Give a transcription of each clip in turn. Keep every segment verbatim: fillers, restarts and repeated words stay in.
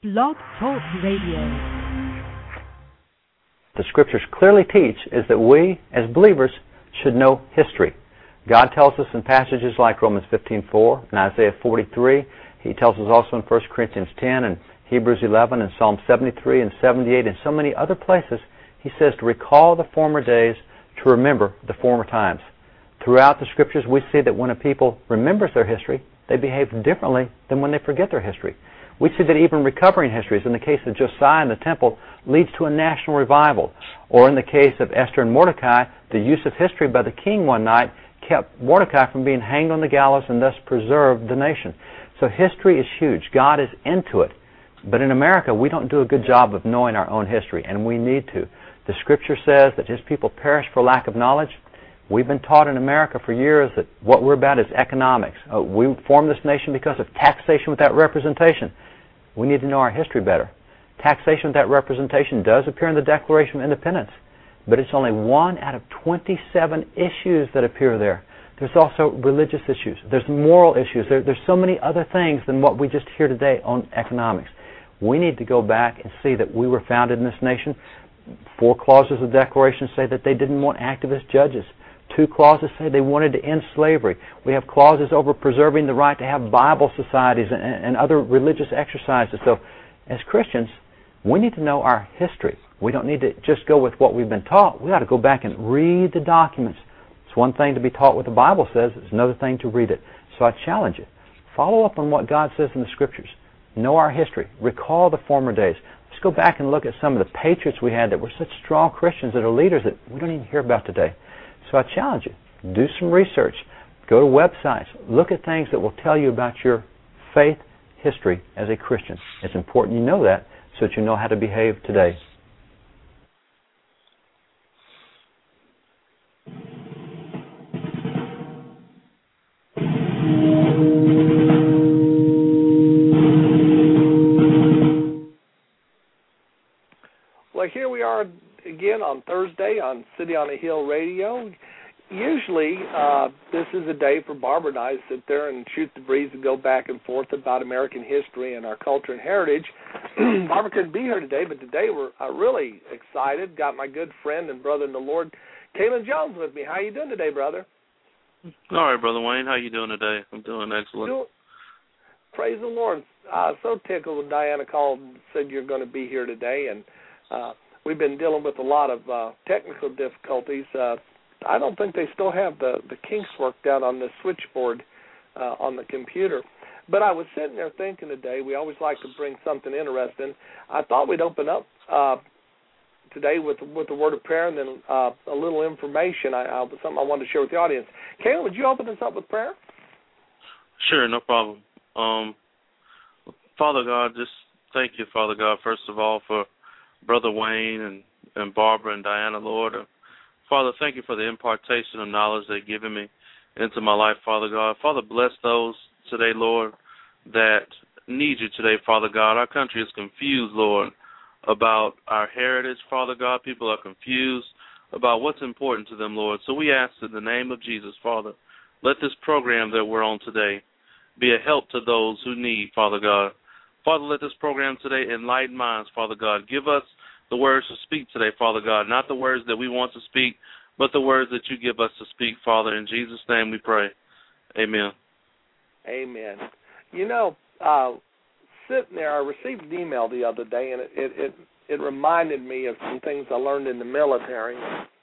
Blog Talk Radio. The Scriptures clearly teach is that we, as believers, should know history. God tells us in passages like Romans fifteen four and Isaiah forty-three. He tells us also in First Corinthians ten and Hebrews eleven and Psalm seventy-three and seventy-eight and so many other places. He says to recall the former days, to remember the former times. Throughout the Scriptures, we see that when a people remembers their history, they behave differently than when they forget their history. We see that even recovering histories, in the case of Josiah and the temple, leads to a national revival. Or in the case of Esther and Mordecai, the use of history by the king one night kept Mordecai from being hanged on the gallows and thus preserved the nation. So history is huge. God is into it. But in America, we don't do a good job of knowing our own history, and we need to. The Scripture says that His people perish for lack of knowledge. We've been taught in America for years that what we're about is economics. Uh, we formed this nation because of taxation without representation. We need to know our history better. Taxation without representation does appear in the Declaration of Independence, but it's only one out of twenty-seven issues that appear there. There's also religious issues. There's moral issues. There, there's so many other things than what we just hear today on economics. We need to go back and see that we were founded in this nation. Four clauses of the Declaration say that they didn't want activist judges. Two clauses say they wanted to end slavery. We have clauses over preserving the right to have Bible societies and, and other religious exercises. So as Christians, we need to know our history. We don't need to just go with what we've been taught. We ought to go back and read the documents. It's one thing to be taught what the Bible says. It's another thing to read it. So I challenge you. Follow up on what God says in the Scriptures. Know our history. Recall the former days. Let's go back and look at some of the patriots we had that were such strong Christians that are leaders that we don't even hear about today. So I challenge you. Do some research. Go to websites. Look at things that will tell you about your faith history as a Christian. It's important you know that so that you know how to behave today. Well, here we are again on Thursday on City on a Hill Radio. Usually, uh, this is a day for Barbara and I to sit there and shoot the breeze and go back and forth about American history and our culture and heritage. Barbara couldn't be here today, but today we're uh, really excited. Got my good friend and brother in the Lord, Kalen Jones, with me. How you doing today, brother? All right, Brother Wayne. How you doing today? I'm doing excellent. Doing, praise the Lord. Uh, so tickled when Diana called and said you're going to be here today, and uh, we've been dealing with a lot of uh, technical difficulties. Uh, I don't think they still have the, the kinks worked out on the switchboard uh, on the computer. But I was sitting there thinking today, we always like to bring something interesting. I thought we'd open up uh, today with with a word of prayer and then uh, a little information, I, I, something I wanted to share with the audience. Kayla, would you open this up with prayer? Sure, no problem. Um, Father God, just thank you, Father God, first of all, for Brother Wayne and, and Barbara and Diana, Lord. Uh, Father, thank you for the impartation of knowledge they've given me into my life, Father God. Father, bless those today, Lord, that need you today, Father God. Our country is confused, Lord, about our heritage, Father God. People are confused about what's important to them, Lord. So we ask in the name of Jesus, Father, let this program that we're on today be a help to those who need, Father God. Father, let this program today enlighten minds, Father God. Give us the words to speak today, Father God, not the words that we want to speak, but the words that you give us to speak, Father. In Jesus' name we pray. Amen. Amen. You know, uh, sitting there, I received an email the other day, and it, it, it, it reminded me of some things I learned in the military.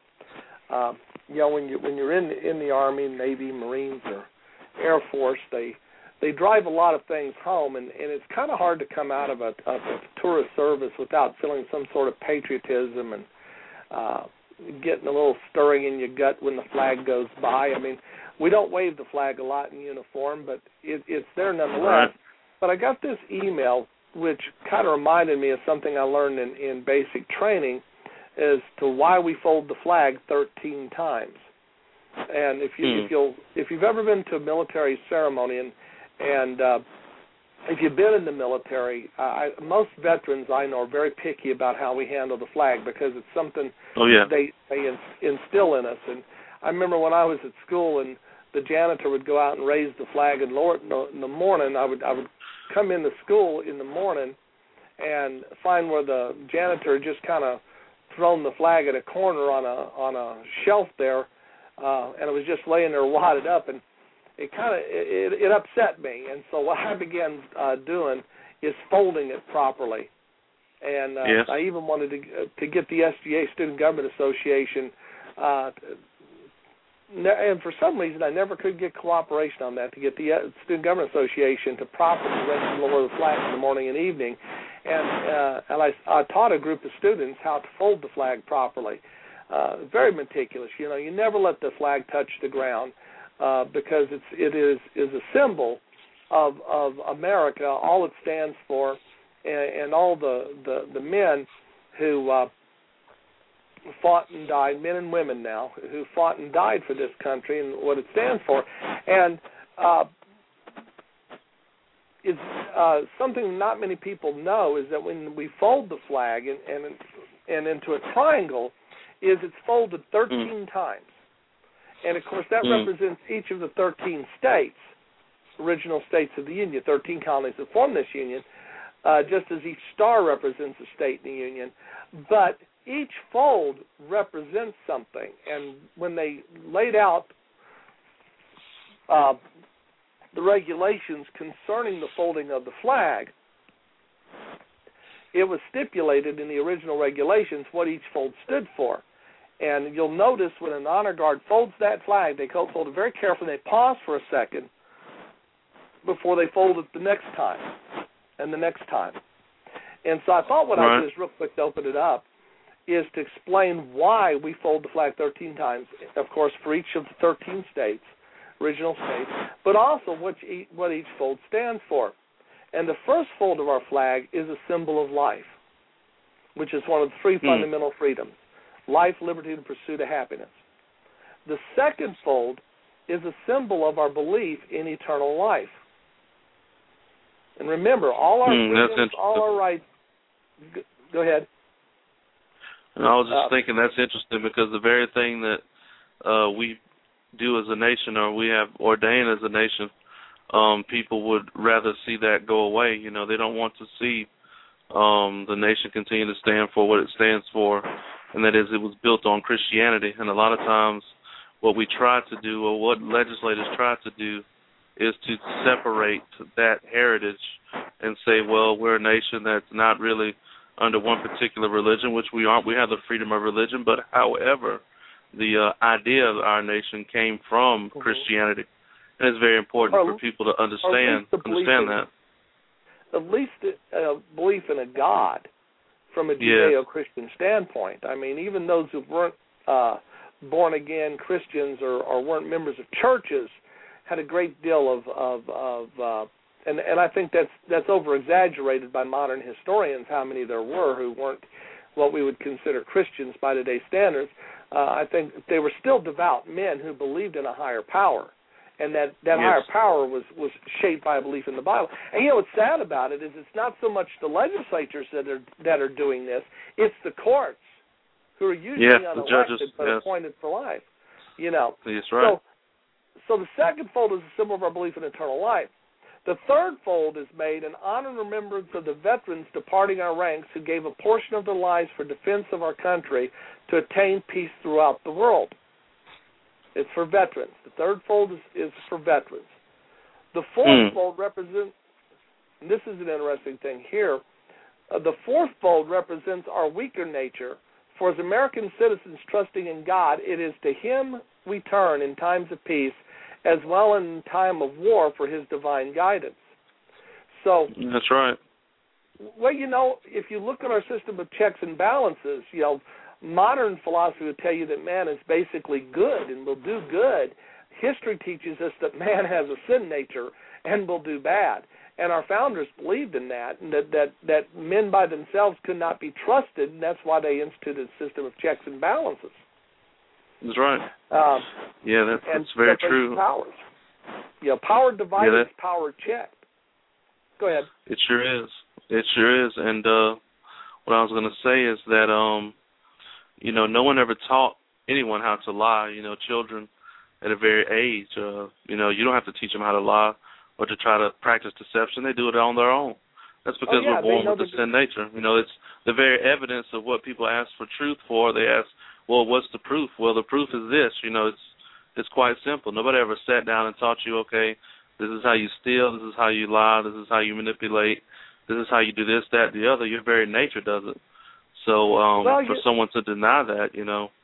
Uh, you know, when, you, when you're in, in the Army, Navy, Marines, or Air Force, they they drive a lot of things home, and, and it's kind of hard to come out of a, a, a tourist service without feeling some sort of patriotism and uh, getting a little stirring in your gut when the flag goes by. I mean, we don't wave the flag a lot in uniform, but it, it's there nonetheless. Right. But I got this email which kind of reminded me of something I learned in, in basic training as to why we fold the flag thirteen times. And if you hmm. if you'll if you've ever been to a military ceremony and and uh, if you've been in the military, uh, I, most veterans I know are very picky about how we handle the flag because it's something oh, yeah. they they instill in us. And I remember when I was at school and the janitor would go out and raise the flag and lower it in the, in the morning. I would I would come into school in the morning and find where the janitor just kind of thrown the flag at a corner on a on a shelf there, uh, and it was just laying there wadded up, and it kind of it, it upset me. And so what I began uh, doing is folding it properly. And uh, yes. I even wanted to to get the S G A, Student Government Association, uh, and for some reason I never could get cooperation on that, to get the Student Government Association to properly raise and lower the flag in the morning and evening. And, uh, and I, I taught a group of students how to fold the flag properly. Uh, very meticulous. You know, you never let the flag touch the ground uh, because it's, it is, is a symbol of, of America, all it stands for, and, and all the, the, the men who uh, fought and died, men and women now, who fought and died for this country and what it stands for. And uh, it's uh, something not many people know is that when we fold the flag and, and, and into a triangle, is it's folded thirteen mm. times. And, of course, that mm. represents each of the thirteen states, original states of the Union, thirteen colonies that form this Union, uh, just as each star represents a state in the Union. But each fold represents something. And when they laid out uh, the regulations concerning the folding of the flag, it was stipulated in the original regulations what each fold stood for. And you'll notice when an honor guard folds that flag, they fold it very carefully. They pause for a second before they fold it the next time and the next time. And so I thought what right. I'd do is real quick to open it up is to explain why we fold the flag thirteen times, of course, for each of the thirteen states, original states, but also what each, what each fold stands for. And the first fold of our flag is a symbol of life, which is one of the three mm. fundamental freedoms: life, liberty, and pursuit of happiness. The second fold is a symbol of our belief in eternal life. And remember, all our mm, freedoms, all our rights. Go ahead. And I was just uh, thinking that's interesting because the very thing that uh, we do as a nation, or we have ordained as a nation, um, people would rather see that go away. You know, they don't want to see um, the nation continue to stand for what it stands for, and that is it was built on Christianity. And a lot of times what we try to do, or what legislators try to do, is to separate that heritage and say, well, we're a nation that's not really under one particular religion, which we aren't. We have the freedom of religion, but however, the uh, idea of our nation came from mm-hmm. Christianity. And it's very important or, for people to understand understand in, that. At least a belief in a God from a Judeo-Christian yes. standpoint. I mean, even those who weren't uh, born-again Christians or, or weren't members of churches had a great deal of, of, of uh, and, and I think that's that's over-exaggerated by modern historians, how many there were who weren't what we would consider Christians by today's standards. Uh, I think they were still devout men who believed in a higher power, and that, that yes. higher power was, was shaped by a belief in the Bible. And you know what's sad about it is it's not so much the legislatures that are that are doing this; it's the courts who are usually yes, unelected judges, but yes. appointed for life. You know, that's right. So, so the second fold is a symbol of our belief in eternal life. The third fold is made in honor and remembrance of the veterans departing our ranks who gave a portion of their lives for defense of our country to attain peace throughout the world. It's for veterans. The third fold is, is for veterans. The fourth mm. fold represents, and this is an interesting thing here, uh, the fourth fold represents our weaker nature. For as American citizens trusting in God, it is to Him we turn in times of peace, as well in time of war for His divine guidance. So that's right. Well, you know, if you look at our system of checks and balances, you know, modern philosophy would tell you that man is basically good and will do good. History teaches us that man has a sin nature and will do bad. And our founders believed in that, and that, that, that men by themselves could not be trusted, and that's why they instituted a system of checks and balances. That's right. Um, yeah, that's, that's very true. Powers. You know, power divided, yeah, power checked. Go ahead. It sure is. It sure is. And uh, what I was going to say is that, um, you know, no one ever taught anyone how to lie. You know, children at a very age, uh, you know, you don't have to teach them how to lie or to try to practice deception. They do it on their own. That's because oh, yeah, we're born with the the... sin nature. You know, it's the very evidence of what people ask for truth for. They ask, well, what's the proof? Well, the proof is this. You know, it's it's quite simple. Nobody ever sat down and taught you, okay, this is how you steal, this is how you lie, this is how you manipulate, this is how you do this, that, the other. Your very nature does it. So um, well, for you... someone to deny that, you know,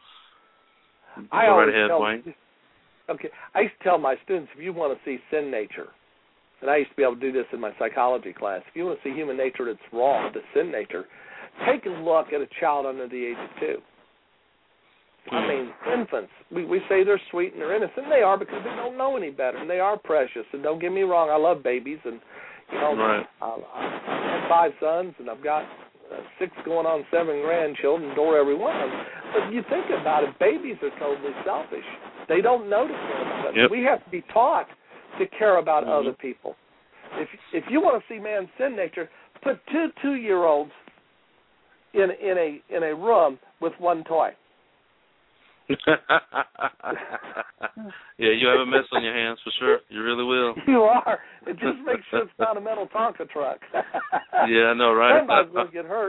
I go right always ahead, tell, Wayne. Okay, I used to tell my students, if you want to see sin nature, and I used to be able to do this in my psychology class, if you want to see human nature that's wrong, the sin nature, take a look at a child under the age of two. I mean, infants, we, we say they're sweet and they're innocent. They are because they don't know any better, and they are precious. And don't get me wrong, I love babies, and, you know, right. I, I've had five sons, and I've got uh, six going on seven grandchildren, adore every one of them. But you think about it, babies are totally selfish. They don't know to care about others. Yep. We have to be taught to care about mm-hmm. other people. If if you want to see man's sin nature, put two two-year-olds in in a in a room with one toy. Yeah, you have a mess on your hands for sure. You really will. You are. And just make sure it's not a metal Tonka truck. Yeah, I know, right? Somebody's going to get hurt.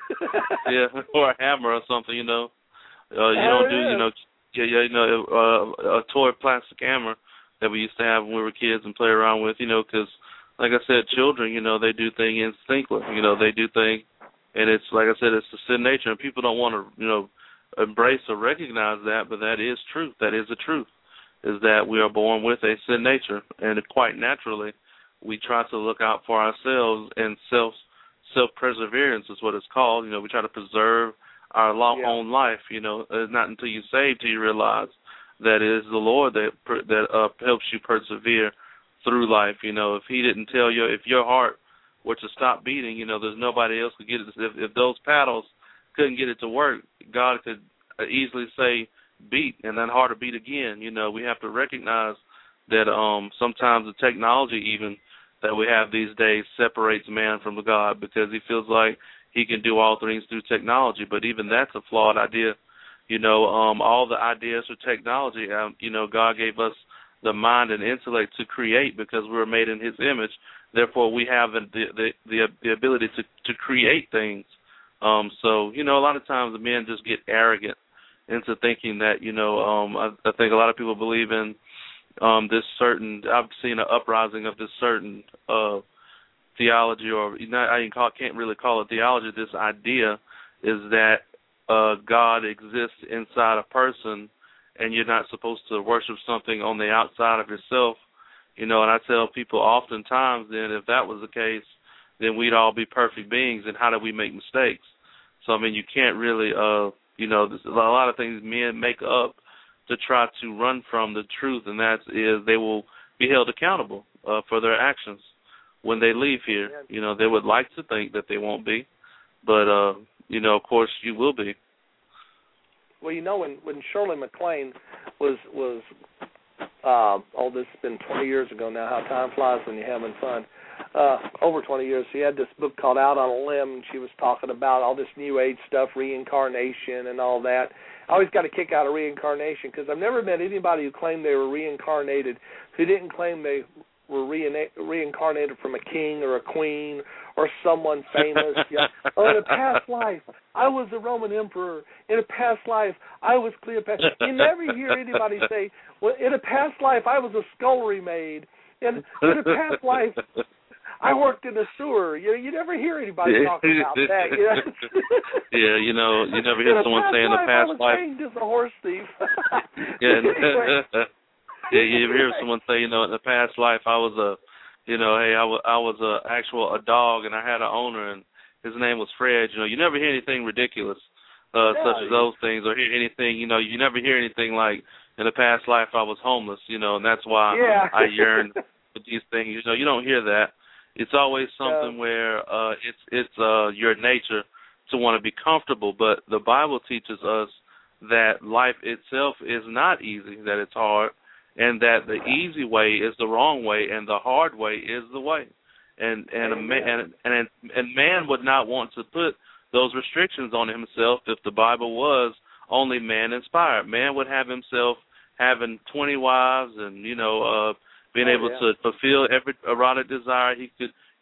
Yeah, or a hammer or something, you know. Uh, you don't do, you know, yeah, yeah, you know, uh, a toy plastic hammer that we used to have when we were kids and play around with, you know, because, like I said, children, you know, they do things instinctively. You know, they do things, and it's, like I said, it's the sin nature, and people don't want to, you know, embrace or recognize that, but that is truth. That is the truth, is that we are born with a sin nature, and quite naturally, we try to look out for ourselves, and self self-perseverance is what it's called. You know, we try to preserve our long yeah. own life. You know, it's not until you're saved till you realize that it is the Lord that that uh, helps you persevere through life. You know, if He didn't tell you, if your heart were to stop beating, you know, there's nobody else could get it. If, if those paddles couldn't get it to work, God could easily say beat and then harder beat again. You know, we have to recognize that um, sometimes the technology even that we have these days separates man from God, because he feels like he can do all things through technology, but even that's a flawed idea. You know, um, all the ideas for technology, um, you know, God gave us the mind and intellect to create because we were made in His image. Therefore, we have the the the, the ability to, to create things. Um, so, you know, a lot of times the men just get arrogant into thinking that, you know, um, I, I think a lot of people believe in um, this certain, I've seen an uprising of this certain uh, theology, or you know, I can't really call it theology, this idea is that uh, God exists inside a person and you're not supposed to worship something on the outside of yourself. You know, and I tell people oftentimes then if that was the case, then we'd all be perfect beings, and how do we make mistakes? So, I mean, you can't really, uh, you know, there's a lot of things men make up to try to run from the truth, and that is they will be held accountable uh, for their actions when they leave here. You know, they would like to think that they won't be, but, uh, you know, of course you will be. Well, you know, when, when Shirley MacLaine was, was uh, oh, this has been twenty years ago now, how time flies when you're having fun. Uh, over twenty years, she had this book called Out on a Limb, and she was talking about all this New Age stuff, reincarnation and all that. I always got a kick out of reincarnation because I've never met anybody who claimed they were reincarnated who didn't claim they were re- reincarnated from a king or a queen or someone famous. Yeah. Oh, in a past life, I was a Roman emperor. In a past life, I was Cleopatra. You never hear anybody say, well, in a past life, I was a scullery maid. In, in a past life, I worked in a sewer. You know, you never hear anybody talk about that. You know? Yeah, you know, you never hear someone say in the past life. I was trained as a horse thief. Yeah, anyway. Yeah, you hear someone say, you know, in the past life I was a, you know, hey, I was I was a actual a dog and I had an owner and his name was Fred. You know, you never hear anything ridiculous, uh, yeah, such as those things, or hear anything. You know, you never hear anything like in the past life I was homeless. You know, and that's why yeah. I yearn for these things. You know, you don't hear that. It's always something yeah. where uh, it's it's uh, your nature to want to be comfortable, but the Bible teaches us that life itself is not easy, that it's hard, and that the easy way is the wrong way, and the hard way is the way. And and a man, and, and and man would not want to put those restrictions on himself if the Bible was only man inspired. Man would have himself having twenty wives, and you know, uh, being oh, able yeah. to fulfill every erotic desire he could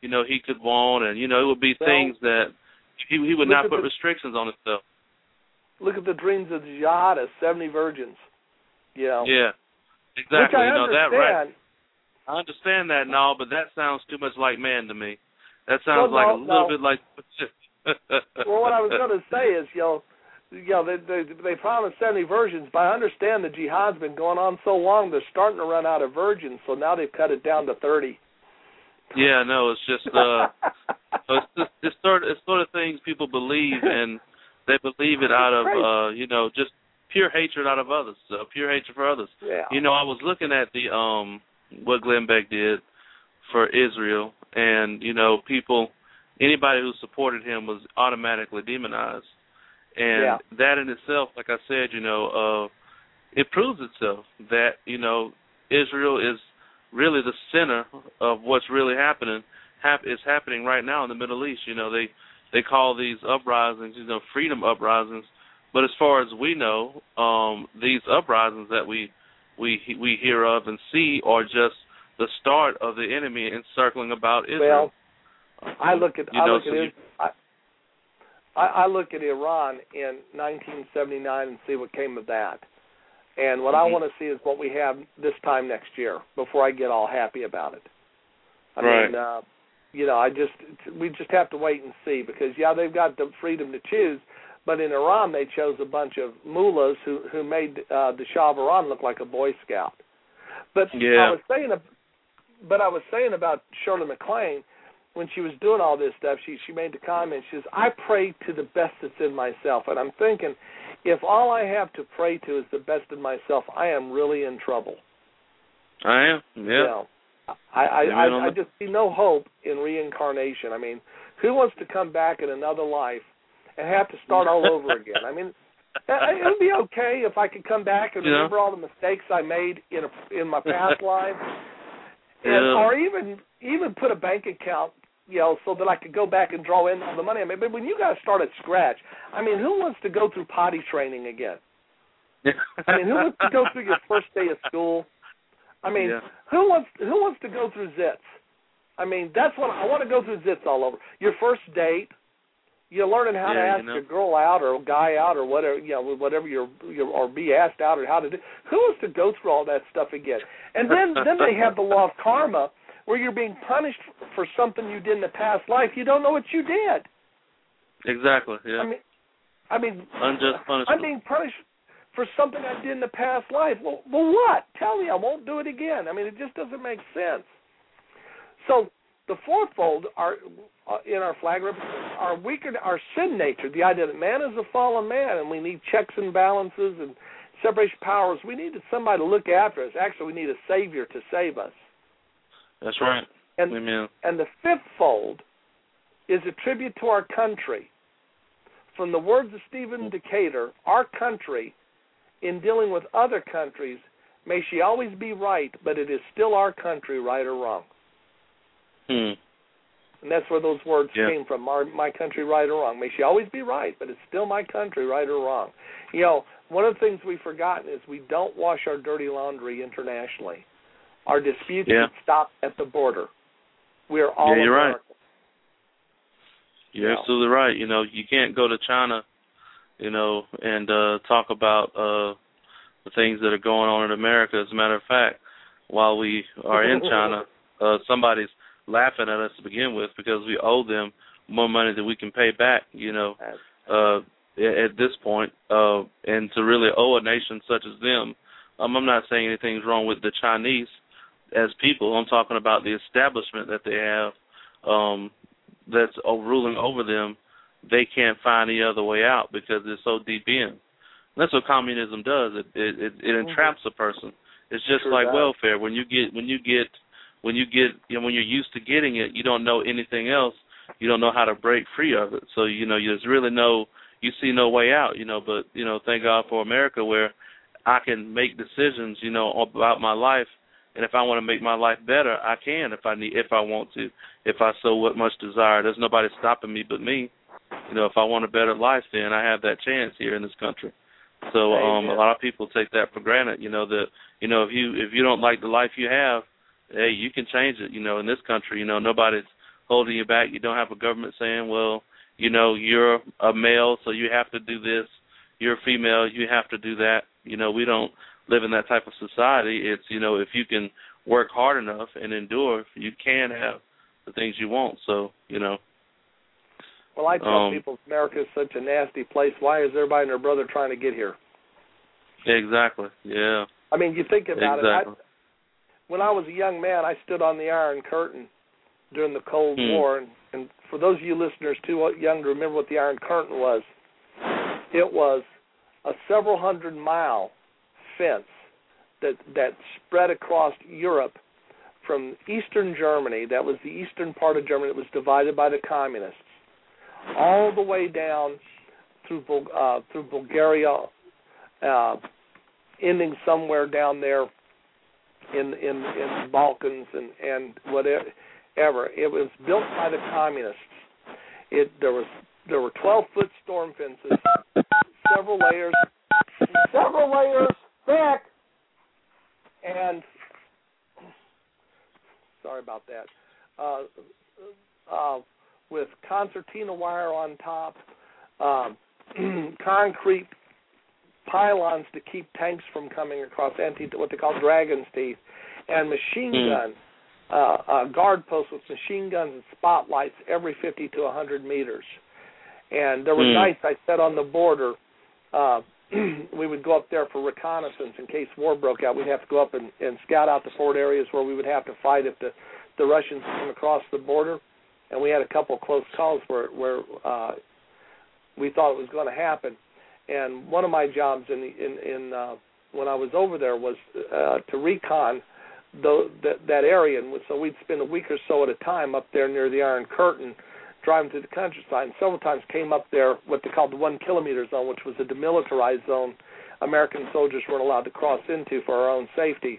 you know, he could want, and, you know, it would be well, things that he, he would not put the, restrictions on himself. Look at the dreams of the jihadists, seventy virgins, you know. Yeah, exactly. Which I you know, understand. that, right. I understand that and all, but that sounds too much like man to me. That sounds well, like no, a little no. bit like... Well, what I was going to say is, you know, you know they, they, they promised seventy virgins, but I understand the jihad's been going on so long, they're starting to run out of virgins, so now they've cut it down to thirty. Yeah, no, it's just... Uh, it's, just, it's, sort of, it's sort of things people believe, and they believe it out of, uh, you know, just pure hatred out of others, uh, pure hatred for others. Yeah. You know, I was looking at the um what Glenn Beck did for Israel, and, you know, people, anybody who supported him was automatically demonized. And yeah. that in itself, like I said, you know, uh, it proves itself that, you know, Israel is really the center of what's really happening. Hap- is happening right now in the Middle East. You know, they, they call these uprisings, you know, freedom uprisings. But as far as we know, um, these uprisings that we we we hear of and see are just the start of the enemy encircling about Israel. Well, I look at you I know, look so at you, it, I, I look at Iran in nineteen seventy-nine and see what came of that. And what mm-hmm. I want to see is what we have this time next year before I get all happy about it. I right. mean, uh, you know, I just we just have to wait and see because yeah, they've got the freedom to choose. But in Iran, they chose a bunch of mullahs who who made uh, the Shah of Iran look like a Boy Scout. But yeah. I was saying, but I was saying about Shirley MacLaine when she was doing all this stuff. She she made the comment. She says, "I pray to the best that's in myself," and I'm thinking, if all I have to pray to is the best in myself, I am really in trouble. I am. Yeah. You know, I I, I I just see no hope in reincarnation. I mean, who wants to come back in another life and have to start all over again? I mean, it would be okay if I could come back and yeah. remember all the mistakes I made in a, in my past life, and, yeah. or even even put a bank account, you know, so that I could go back and draw in all the money I made. But when you got to start at scratch, I mean, who wants to go through potty training again? I mean, who wants to go through your first day of school? I mean, yeah. who wants who wants to go through zits? I mean, that's what I want to go through zits all over. Your first date. You're learning how yeah, to ask you know. a girl out or a guy out or whatever, you know, whatever you're, you're, or be asked out or how to do. Who wants to go through all that stuff again? And then, then they have the law of karma, where you're being punished for something you did in the past life. You don't know what you did. Exactly. Yeah. I mean, I mean, unjust punishment. I'm being punished for something I did in the past life. Well, well, what? Tell me, I won't do it again. I mean, it just doesn't make sense. So the fourfold are uh, in our flag our weaker, our sin nature, the idea that man is a fallen man and we need checks and balances and separation of powers. We need somebody to look after us. Actually, we need a savior to save us. That's right. And, Amen. and the fifth fold is a tribute to our country. From the words of Stephen Decatur, our country, in dealing with other countries, may she always be right, but it is still our country, right or wrong. Hmm. And that's where those words yeah. came from, our, my country, right or wrong. May she always be right, but it's still my country, right or wrong. You know, one of the things we've forgotten is we don't wash our dirty laundry internationally. Our disputes yeah. stop at the border. We are all yeah, you're Americans. right. You're you absolutely know. right. You know, you can't go to China, you know, and uh, talk about uh, the things that are going on in America. As a matter of fact, while we are in China, uh, somebody's laughing at us to begin with because we owe them more money than we can pay back, you know, uh, at this point. Uh, and to really owe a nation such as them, um, I'm not saying anything's wrong with the Chinese as people. I'm talking about the establishment that they have um, that's ruling over them. They can't find any other way out because they're so deep in. And that's what communism does. It it, it, it entraps a person. It's just sure like does. welfare. When you get when you get when you get you know, when you're used to getting it, you don't know anything else. You don't know how to break free of it. So you know there's really no you see no way out. You know, but you know thank God for America where I can make decisions. You know about my life. And if I want to make my life better, I can if I need, if I want to, if I so much desire. There's nobody stopping me but me. You know, if I want a better life, then I have that chance here in this country. So um, a lot of people take that for granted. You know that you know if you if you don't like the life you have, hey, you can change it. You know, in this country, you know nobody's holding you back. You don't have a government saying, well, you know, you're a male, so you have to do this. You're a female, you have to do that. You know, we don't live in that type of society. It's, you know, if you can work hard enough and endure, you can have the things you want. So, you know. Well, I tell um, people America is such a nasty place. Why is everybody and their brother trying to get here? Exactly, yeah. I mean, you think about exactly. it. I, when I was a young man, I stood on the Iron Curtain during the Cold hmm. War. And, and for those of you listeners too young to remember what the Iron Curtain was, it was a several hundred mile fence that that spread across Europe from eastern Germany. That was the eastern part of Germany. It was divided by the communists, all the way down through uh, through Bulgaria, uh, ending somewhere down there in in, in the Balkans and and whatever. It was built by the communists. It there was there were twelve foot storm fences, several layers, several layers thick, and sorry about that. Uh, uh, with concertina wire on top, um, concrete pylons to keep tanks from coming across, anti what they call dragon's teeth, and machine mm. guns, uh, uh, guard posts with machine guns and spotlights every fifty to one hundred meters. And there were mm. nights I sat on the border. Uh, we would go up there for reconnaissance in case war broke out. We'd have to go up and, and scout out the forward areas where we would have to fight if the, the Russians came across the border. And we had a couple of close calls where, where uh, we thought it was going to happen. And one of my jobs in, the, in, in uh, when I was over there was uh, to recon the, the, that area. And so we'd spend a week or so at a time up there near the Iron Curtain, driving through the countryside, and several times came up there what they called the one-kilometer zone, which was a demilitarized zone American soldiers weren't allowed to cross into for our own safety.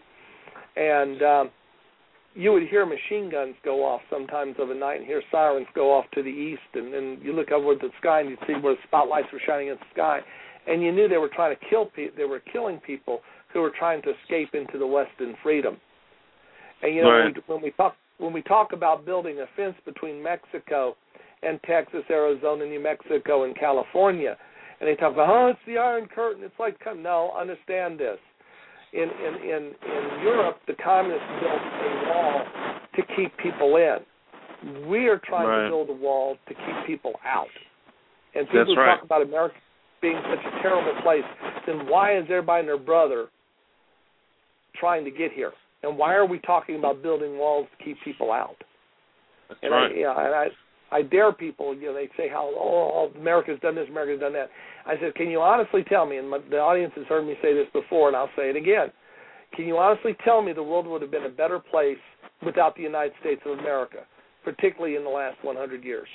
And um, you would hear machine guns go off sometimes of a night and hear sirens go off to the east, and then you look over at the sky and you'd see where the spotlights were shining in the sky, and you knew they were trying to kill people. They were killing people who were trying to escape into the Western freedom. And, you know, right. when, when we talk when we talk about building a fence between Mexico and Texas, Arizona, New Mexico, and California, and they talk about, oh, it's the Iron Curtain. It's like, no, understand this. In in in, in Europe, the communists built a wall to keep people in. We are trying right. to build a wall to keep people out. And people That's who right. talk about America being such a terrible place, then why is everybody and their brother trying to get here? And why are we talking about building walls to keep people out? That's and right. I, you know, and I, I dare people, you know, they say how, oh, America's done this, America's done that. I said, can you honestly tell me, and my, the audience has heard me say this before, and I'll say it again, can you honestly tell me the world would have been a better place without the United States of America, particularly in the last one hundred years?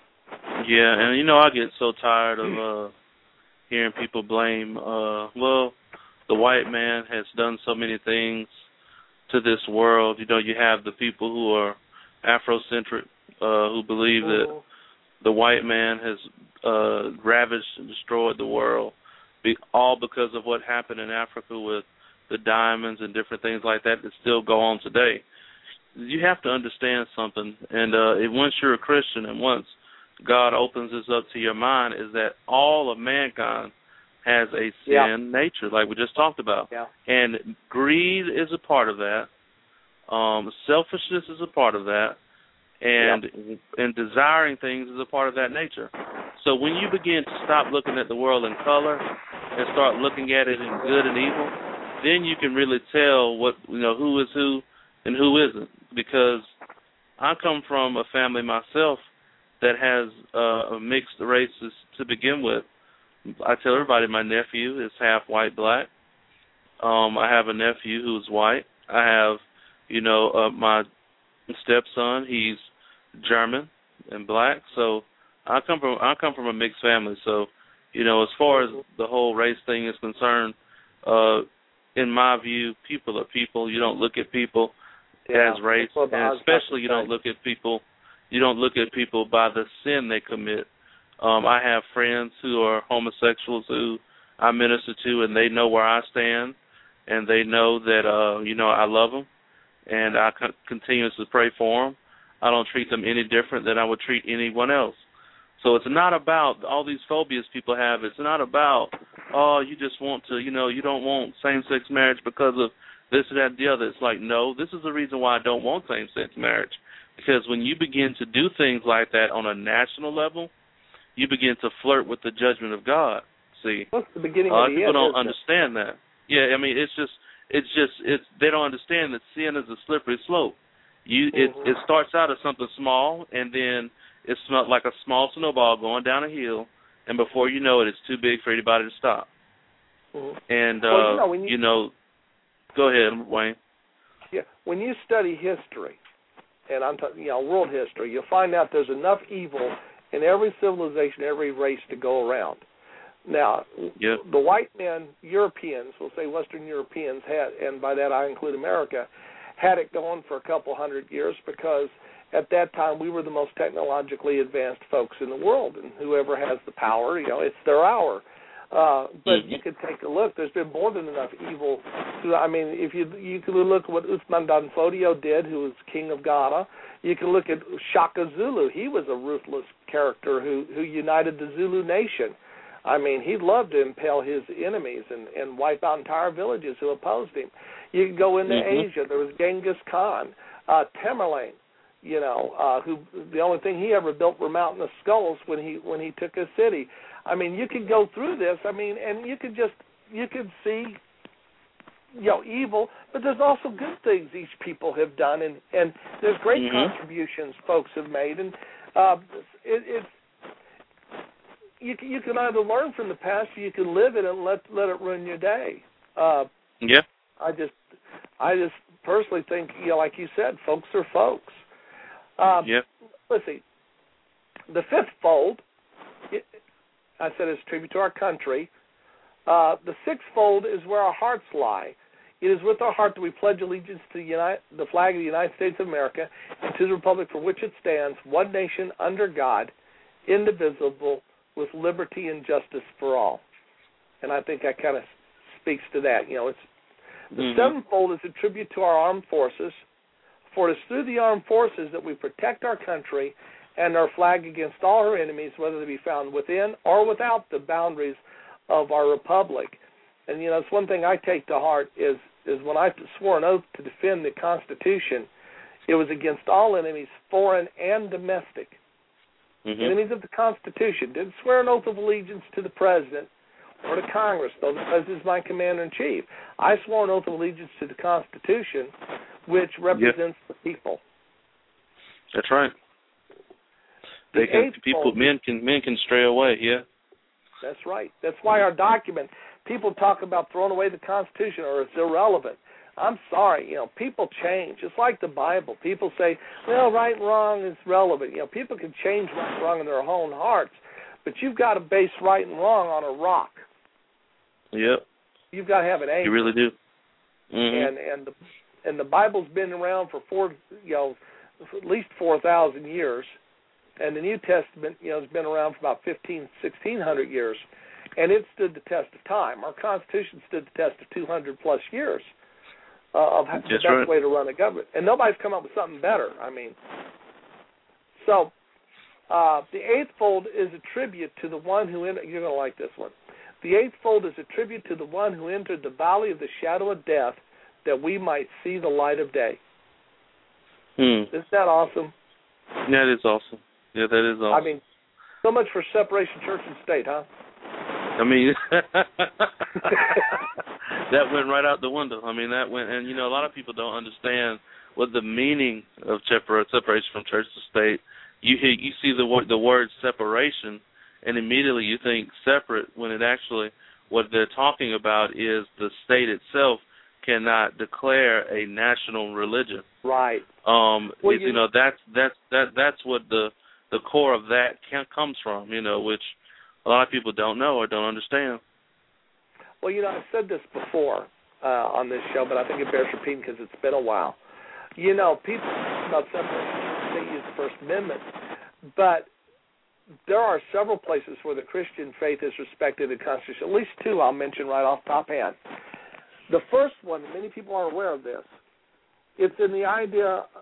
Yeah, and, you know, I get so tired of uh, hearing people blame, uh, well, the white man has done so many things to this world. You know, you have the people who are Afrocentric, uh, who believe mm-hmm. that the white man has uh, ravaged and destroyed the world, be, all because of what happened in Africa with the diamonds and different things like that that still go on today. You have to understand something, and uh, it, once you're a Christian and once God opens this up to your mind, is that all of mankind has a sin yeah. nature, like we just talked about. Yeah. And greed is a part of that. Um, selfishness is a part of that. And yep. and desiring things is a part of that nature. So when you begin to stop looking at the world in color and start looking at it in good and evil, then you can really tell what you know who is who and who isn't. Because I come from a family myself that has uh, a mixed races to begin with. I tell everybody my nephew is half white black. Um, I have a nephew who's white. I have, you know, uh, my stepson, he's German and black. So I come from I come from a mixed family. So, you know, as far as the whole race thing is concerned, uh, in my view, people are people. You don't look at people yeah, as race, and especially you don't look at people. You don't look at people by the sin they commit. Um, I have friends who are homosexuals who I minister to, and they know where I stand, and they know that uh, you know I love them, and I con- continuously pray for them. I don't treat them any different than I would treat anyone else. So it's not about all these phobias people have. It's not about, oh, you just want to, you know, you don't want same-sex marriage because of this, that, and the other. It's like, no, this is the reason why I don't want same-sex marriage. Because when you begin to do things like that on a national level, you begin to flirt with the judgment of God. See, What's the beginning a lot of of the people end, don't understand that. Yeah, I mean, it's just, it's just, it's they don't understand that sin is a slippery slope. You, it, mm-hmm. it starts out as something small, and then it's not like a small snowball going down a hill, and before you know it, it's too big for anybody to stop. Mm-hmm. And uh, well, you, know, when you, you know, go ahead, Wayne. Yeah, when you study history, and I'm talking, you know, world history, you'll find out there's enough evil in every civilization, every race to go around. Now, yep. the white men, Europeans, we'll say Western Europeans, had, and by that I include America, had it going for a couple hundred years because at that time we were the most technologically advanced folks in the world, and whoever has the power, you know, it's their hour. Uh, but mm-hmm. you could take a look. There's been more than enough evil. To, I mean, if you you could look at what Usman Dan Fodio did, who was king of Ghana. You can look at Shaka Zulu. He was a ruthless character who, who united the Zulu nation. I mean, he loved to impale his enemies and, and wipe out entire villages who opposed him. You can go into mm-hmm. Asia. There was Genghis Khan, uh, Tamerlane, you know, uh, who the only thing he ever built were mountainous skulls when he when he took a city. I mean, you could go through this. I mean, and you could just you could see, you know, evil, but there's also good things these people have done, and, and there's great mm-hmm. contributions folks have made, and uh, it, it's you can, you can either learn from the past or you can live it and let let it ruin your day. Uh, yeah. I just I just personally think, you know, like you said, folks are folks. Um, yeah. Let's see. The fifth fold, it, I said, is tribute to our country. Uh, the sixth fold is where our hearts lie. It is with our heart that we pledge allegiance to the, United, the flag of the United States of America and to the republic for which it stands, one nation under God, indivisible, with liberty and justice for all. And I think that kind of speaks to that. You know, it's the mm-hmm. sevenfold is a tribute to our armed forces, for it is through the armed forces that we protect our country and our flag against all her enemies, whether they be found within or without the boundaries of our republic. And, you know, it's one thing I take to heart is, is when I swore an oath to defend the Constitution, it was against all enemies, foreign and domestic. Mm-hmm. Enemies of the Constitution. Didn't swear an oath of allegiance to the President or to Congress, though the President is my commander-in-chief. I swore an oath of allegiance to the Constitution, which represents yep. the people. That's right. The they can people fold, men can men can stray away, yeah. That's right. That's why our document, people talk about throwing away the Constitution or it's irrelevant. I'm sorry, you know, people change. It's like the Bible. People say, well, right and wrong is relevant. You know, people can change right and wrong in their own hearts, but you've got to base right and wrong on a rock. Yep. You've got to have an anchor. You really do. Mm-hmm. And and the and the Bible's been around for four, you know, for at least four thousand years, and the New Testament, you know, has been around for about fifteen, sixteen hundred years, and it stood the test of time. Our Constitution stood the test of two hundred plus years. Uh, of the That's best right. way to run a government. And nobody's come up with something better. I mean, so uh, the eighth fold is a tribute to the one who, entered, you're going to like this one. The eighth fold is a tribute to the one who entered the valley of the shadow of death that we might see the light of day. Hmm. Isn't that awesome? Yeah, that is awesome. Yeah, that is awesome. I mean, so much for separation church and state, huh? I mean, that went right out the window. I mean, that went, and you know, a lot of people don't understand what the meaning of separation from church to state. You hear, you see the word, the word separation, and immediately you think separate, when it actually, what they're talking about is the state itself cannot declare a national religion. Right. Um, well, it, you, you know, that's that's that that's what the the core of that can, comes from. You know, which a lot of people don't know or don't understand. Well, you know, I've said this before uh, on this show, but I think it bears repeating because it's been a while. You know, people talk about separation, they use the First Amendment, but there are several places where the Christian faith is respected in the Constitution. At least two I'll mention right off top hand. The first one, many people are aware of this, it's in the idea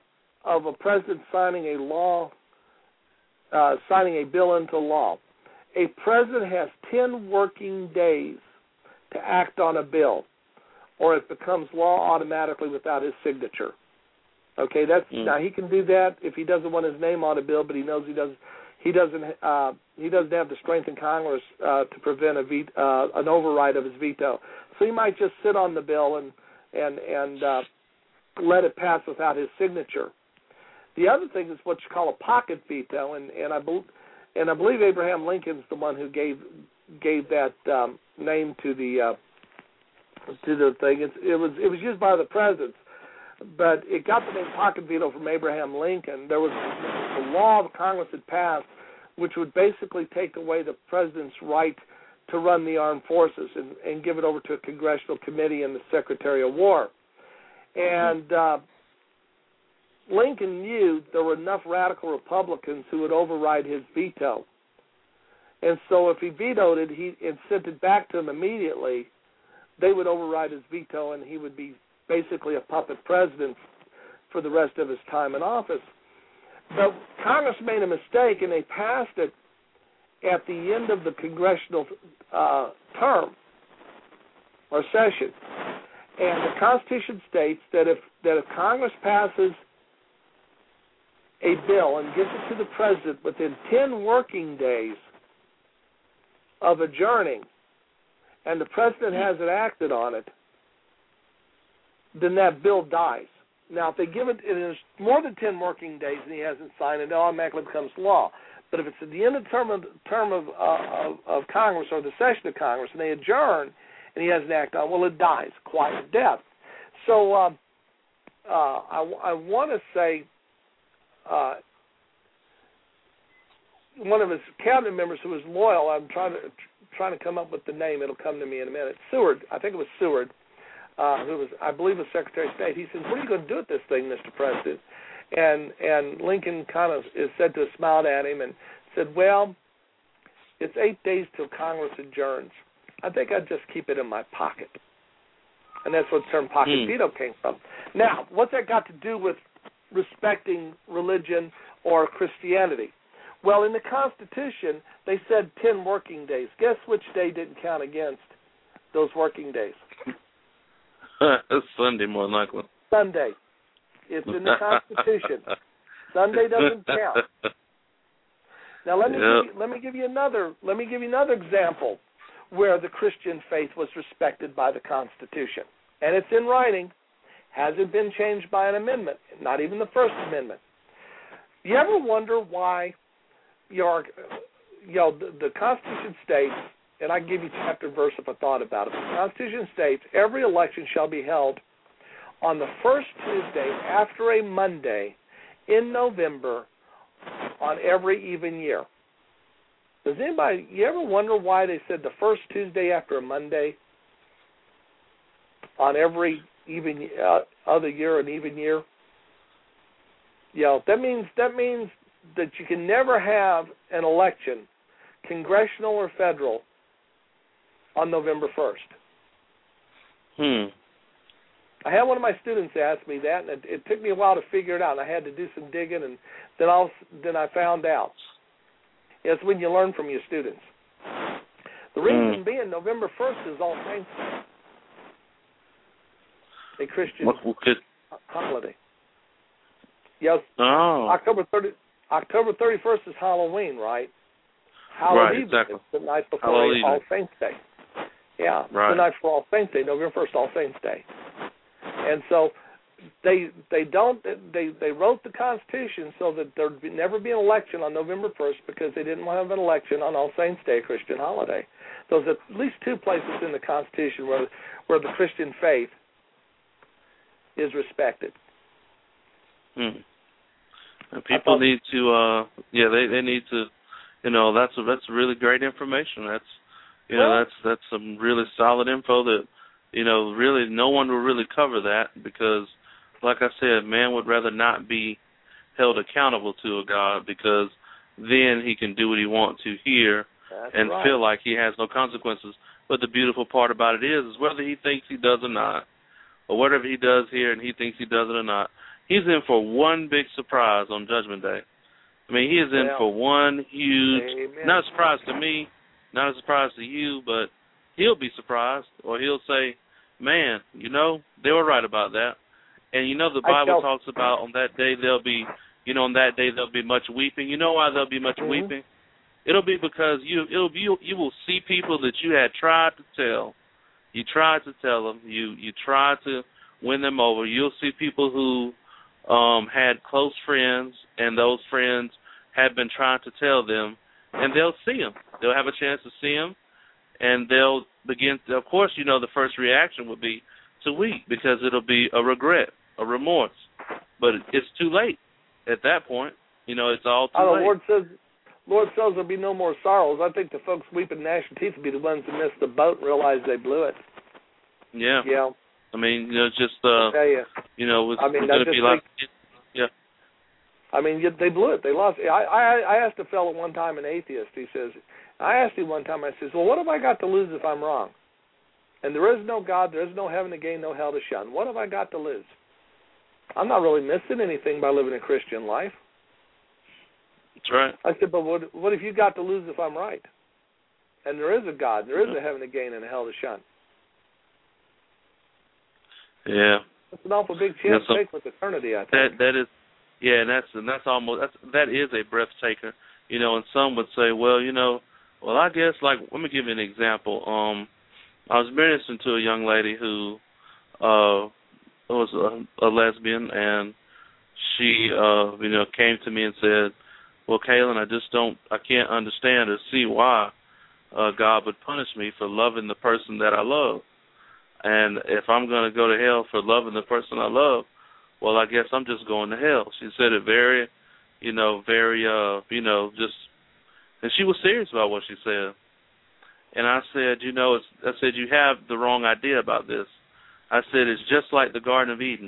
of a president signing a law, uh, signing a bill into law. A president has ten working days to act on a bill, or it becomes law automatically without his signature. Okay, that's mm. now he can do that if he doesn't want his name on a bill, but he knows he doesn't. He doesn't. Uh, he doesn't have the strength in Congress uh, to prevent a vet, uh, an override of his veto. So he might just sit on the bill and and and uh, let it pass without his signature. The other thing is what you call a pocket veto, and and I believe. And I believe Abraham Lincoln's the one who gave gave that um, name to the uh, to the thing. It's, it was it was used by the presidents, but it got the name pocket veto from Abraham Lincoln. There was a law of Congress had passed, which would basically take away the president's right to run the armed forces and, and give it over to a congressional committee and the Secretary of War. And uh, Lincoln knew there were enough radical Republicans who would override his veto. And so if he vetoed it he, and sent it back to him immediately, they would override his veto and he would be basically a puppet president for the rest of his time in office. But Congress made a mistake and they passed it at the end of the congressional uh, term or session. And the Constitution states that if that if Congress passes a bill and gives it to the president within ten working days of adjourning, and the president hasn't acted on it, then that bill dies. Now, if they give it, it is more than ten working days and he hasn't signed it, it automatically becomes law. But if it's at the end of the term of, term of, uh, of, of Congress or the session of Congress and they adjourn and he hasn't acted on it, well, it dies, quiet death. So uh, uh, I, I want to say, Uh, one of his cabinet members who was loyal, I'm trying to trying to come up with the name, it'll come to me in a minute, Seward, I think it was Seward, uh, who was, I believe, was Secretary of State. He said, what are you going to do with this thing, Mister President? And and Lincoln kind of is said to have smiled at him and said, well, it's eight days till Congress adjourns. I think I'd just keep it in my pocket. And that's what the term pocket mm. veto came from. Now, what's that got to do with respecting religion or Christianity? Well, in the Constitution, they said ten working days. Guess which day didn't count against those working days? Sunday, more likely. Sunday. It's in the Constitution. Sunday doesn't count. Now let me yep. give you, let me give you another let me give you another example where the Christian faith was respected by the Constitution, and it's in writing. Hasn't been changed by an amendment, not even the First Amendment. You ever wonder why your, you know, the, the Constitution states, and I can give you chapter and verse if I thought about it, the Constitution states every election shall be held on the first Tuesday after a Monday in November on every even year. Does anybody, you ever wonder why they said the first Tuesday after a Monday on every even uh, other year, an even year? You know, that means that means that you can never have an election, congressional or federal, on November first. Hmm. I had one of my students ask me that, and it, it took me a while to figure it out. And I had to do some digging, and then I then I found out. It's when you learn from your students. The reason mm. being, November first is All Saints Day, a Christian what, what could... holiday. Yes. Oh. October thirty. October thirty first is Halloween, right? Halloween right, exactly. is the night before Halloween. All Saints Day. Yeah, right. the night before All Saints Day, November first, All Saints Day. And so they they don't they, they wrote the Constitution so that there'd be, never be an election on November first because they didn't want to have an election on All Saints Day, a Christian holiday. So there's at least two places in the Constitution where where the Christian faith is respected. Hmm. And people need to, uh, yeah, they, they need to, you know, that's a, that's really great information. That's, you know, well, that's that's some really solid info that, you know, really no one will really cover that because, like I said, man would rather not be held accountable to a God because then he can do what he wants to here and right. feel like he has no consequences. But the beautiful part about it is, is whether he thinks he does or not, or whatever he does here and he thinks he does it or not, He's in for one big surprise on Judgment Day. I mean, he is in well, for one huge, amen. not a surprise to me, not a surprise to you, but he'll be surprised, or he'll say, man, you know, they were right about that. And, you know, the Bible talks about on that day there'll be, you know, on that day there'll be much weeping. You know why there'll be much mm-hmm. weeping? It'll be because you it'll be, you, you will see people that you had tried to tell. You tried to tell them. You, you tried to win them over. You'll see people who um, had close friends, and those friends have been trying to tell them, and they'll see them. They'll have a chance to see them, and they'll begin to, of course, you know, the first reaction would be to weep because it'll be a regret, a remorse. But it's too late at that point. You know, it's all too oh, late. The Lord says, Lord says there'll be no more sorrows. I think the folks weeping gnashing teeth will be the ones who missed the boat and realize they blew it. Yeah. Yeah. I mean, you know, just, uh, you. you know, it's, I mean, it's going to be like, think, yeah. I mean, they blew it. They lost. I, I, I asked a fellow one time, an atheist, he says, I asked him one time, I says, well, what have I got to lose if I'm wrong? And there is no God, there is no heaven to gain, no hell to shun. What have I got to lose? I'm not really missing anything by living a Christian life. That's right. I said, but what, what have you got to lose if I'm right? And there is a God, there is yeah. a heaven to gain and a hell to shun. Yeah, that's an awful big chance yeah, so to take with eternity. I think that that is, yeah, and that's and that's almost that's that is a breath taker, you know. And some would say, well, you know, well, I guess like let me give you an example. Um, I was ministering to a young lady who uh was a, a lesbian, and she uh you know came to me and said, well, Kaylin, I just don't, I can't understand or see why uh, God would punish me for loving the person that I love. And if I'm going to go to hell for loving the person I love, well, I guess I'm just going to hell. She said it very, you know, very, uh, you know, just, and she was serious about what she said. And I said, you know, it's, I said, you have the wrong idea about this. I said, it's just like the Garden of Eden.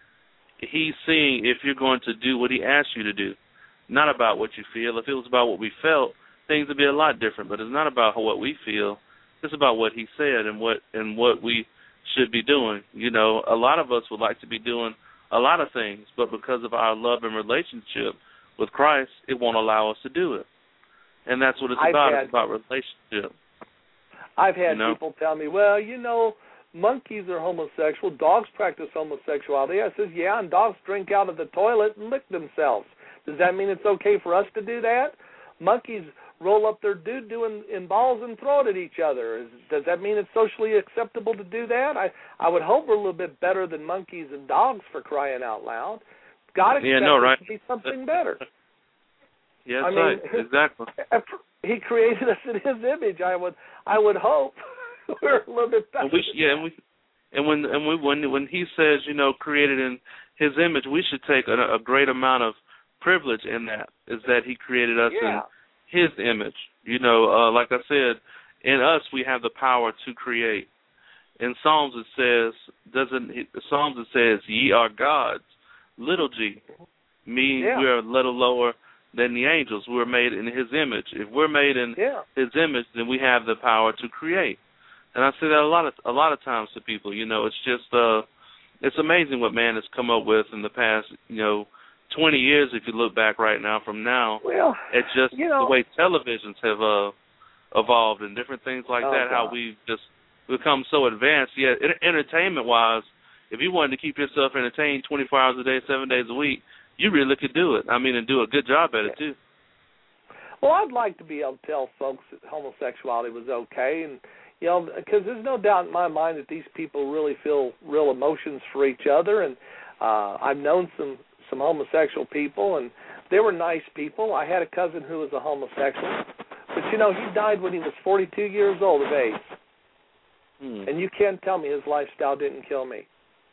He's seeing if you're going to do what he asked you to do, not about what you feel. If it was about what we felt, things would be a lot different. But it's not about what we feel. It's about what he said and what and what we should be doing. You know, a lot of us would like to be doing a lot of things, but because of our love and relationship with Christ, it won't allow us to do it. And that's what it's I've about. Had, it's about relationship. I've had you know? people tell me, well, you know, monkeys are homosexual, dogs practice homosexuality. I says, yeah, and dogs drink out of the toilet and lick themselves. Does that mean it's okay for us to do that? Monkeys roll up their doo-doo in, in balls and throw it at each other. Is, does that mean it's socially acceptable to do that? I, I would hope we're a little bit better than monkeys and dogs, for crying out loud. God expects yeah, no, right. us to be something better. Yeah, I that's mean, right. Exactly. He created us in His image. I would, I would hope we're a little bit better. And we, yeah, and we, and when and we, when when He says, you know, created in His image, we should take a, a great amount of privilege in that. Is that He created us yeah. in His image. You know, uh, like I said, in us we have the power to create. In Psalms it says, doesn't Psalms it says, "Ye are gods," little g, meaning yeah. we are a little lower than the angels. We're made in His image. If we're made in yeah. His image, then we have the power to create. And I say that a lot of a lot of times to people. You know, it's just uh, it's amazing what man has come up with in the past, you know, twenty years. If you look back right now, from now, well, it's just you know, the way televisions have uh, evolved and different things like oh, that. God. How we've just become so advanced. Yet, entertainment-wise, if you wanted to keep yourself entertained twenty-four hours a day, seven days a week, you really could do it. I mean, and do a good job at it, too. Well, I'd like to be able to tell folks that homosexuality was okay, and, you know, because there's no doubt in my mind that these people really feel real emotions for each other, and uh, I've known some, some homosexual people, and they were nice people. I had a cousin who was a homosexual, but, you know, he died when he was forty-two years old of age, hmm. and you can't tell me his lifestyle didn't kill me.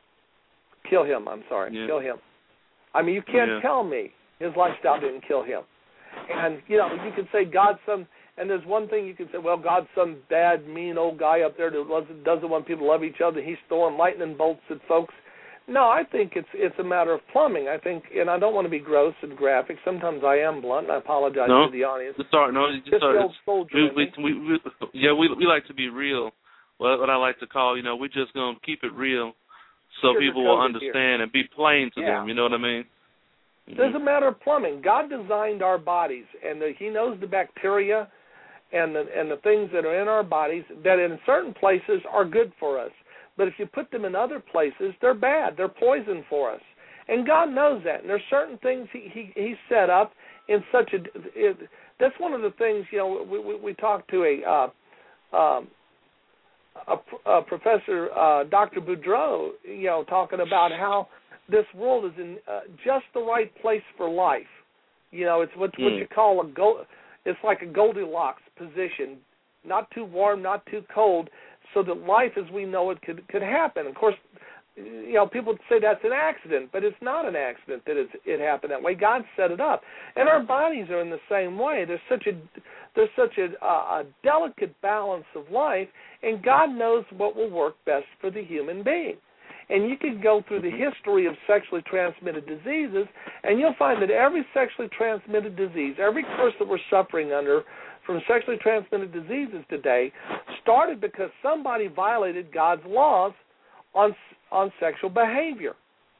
Kill him, I'm sorry, yeah. kill him. I mean, you can't yeah. tell me his lifestyle didn't kill him. And, you know, you can say God's some, and there's one thing you can say, well, God's some bad, mean old guy up there that doesn't want people to love each other. He's throwing lightning bolts at folks. No, I think it's it's a matter of plumbing. I think, and I don't want to be gross and graphic. Sometimes I am blunt, and I apologize no, to the audience. Just start, no, just Just start, the old soldier we, we, we, we, yeah, we we like to be real. Well, what I like to call, you know, we're just going to keep it real. so people will understand here. And be plain to yeah. them. You know what I mean? There's a matter of plumbing. God designed our bodies, and the, He knows the bacteria and the and the things that are in our bodies that in certain places are good for us. But if you put them in other places, they're bad. They're poison for us. And God knows that. And there's certain things He He, he set up in such a. It, that's one of the things, you know, we we, we talked to a. Uh, um, A, a professor, uh, Doctor Boudreau, you know, talking about how this world is in uh, just the right place for life. You know, it's what, mm. what you call a go. It's like a Goldilocks position, not too warm, not too cold, so that life as we know it could could happen. Of course, you know, people say that's an accident, but it's not an accident that it's, it happened that way. God set it up, and our bodies are in the same way. There's such a there's such a, a delicate balance of life, and God knows what will work best for the human being. And you can go through the history of sexually transmitted diseases, and you'll find that every sexually transmitted disease, every curse that we're suffering under from sexually transmitted diseases today, started because somebody violated God's laws on on sexual behavior.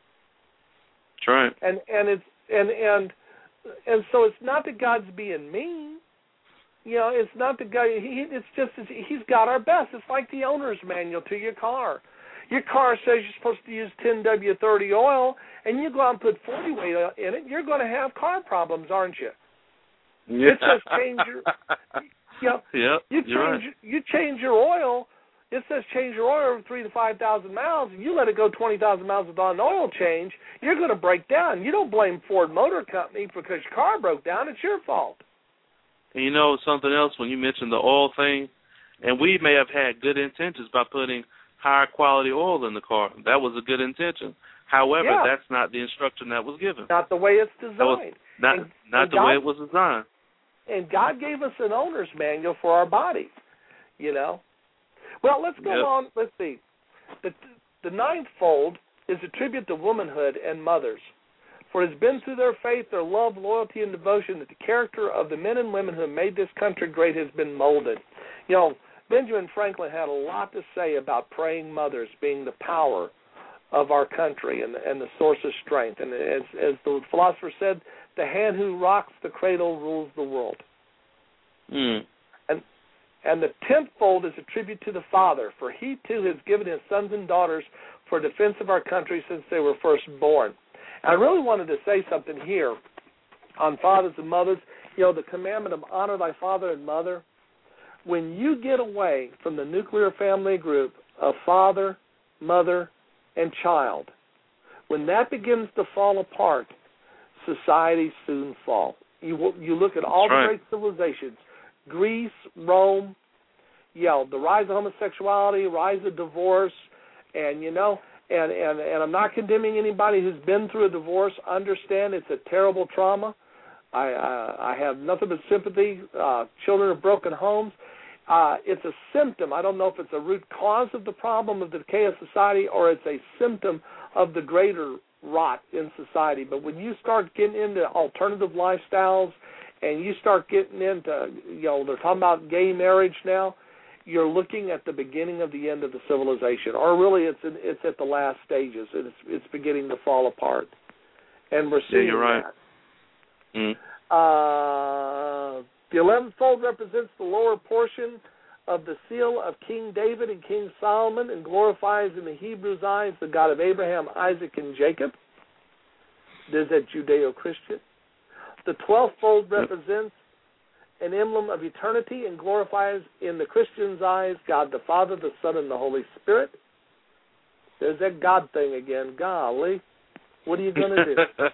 That's right. And and it's and and and so it's not that God's being mean. You know, it's not the guy. He, it's just He's got our best. It's like the owner's manual to your car. Your car says you're supposed to use ten W thirty oil, and you go out and put forty weight in it. You're going to have car problems, aren't you? Yeah. It says change your. You know, yep, you change you're right. you change your oil. It says change your oil every three to five thousand miles, and you let it go twenty thousand miles without an oil change. You're going to break down. You don't blame Ford Motor Company because your car broke down. It's your fault. And you know something else, when you mentioned the oil thing, and we may have had good intentions by putting higher quality oil in the car. That was a good intention. However, yeah. that's not the instruction that was given. Not the way it's designed. Not, and, not and the God, way it was designed. And God gave us an owner's manual for our bodies, you know. Well, let's go yep. on. Let's see. The, the ninth fold is a tribute to womanhood and mothers. For it has been through their faith, their love, loyalty, and devotion that the character of the men and women who have made this country great has been molded. You know, Benjamin Franklin had a lot to say about praying mothers being the power of our country and, and the source of strength. And as, as the philosopher said, the hand who rocks the cradle rules the world. Mm. And and the tenth fold is a tribute to the Father, for He too has given His sons and daughters for defense of our country since they were first born. And I really wanted to say something here on fathers and mothers. You know, the commandment of honor thy father and mother. When you get away from the nuclear family group of father, mother, and child, when that begins to fall apart, societies soon fall. You you look at all That's right. the great civilizations, Greece, Rome, you know, the rise of homosexuality, rise of divorce, and you know, and, and, and I'm not condemning anybody who's been through a divorce. Understand it's a terrible trauma. I uh, I have nothing but sympathy. Uh, children of broken homes. Uh, it's a symptom. I don't know if it's a root cause of the problem of the decay of society or it's a symptom of the greater rot in society. But when you start getting into alternative lifestyles and you start getting into, you know, they're talking about gay marriage now, you're looking at the beginning of the end of the civilization. Or really it's in, it's at the last stages. It's, it's beginning to fall apart. And we're seeing yeah, you're right. that. Mm. Uh, the eleventh fold represents the lower portion of the seal of King David and King Solomon and glorifies in the Hebrews' eyes the God of Abraham, Isaac, and Jacob. There's that Judeo-Christian. The twelfth fold represents an emblem of eternity and glorifies in the Christian's eyes God the Father, the Son, and the Holy Spirit. There's that God thing again. Golly. What are you going to do?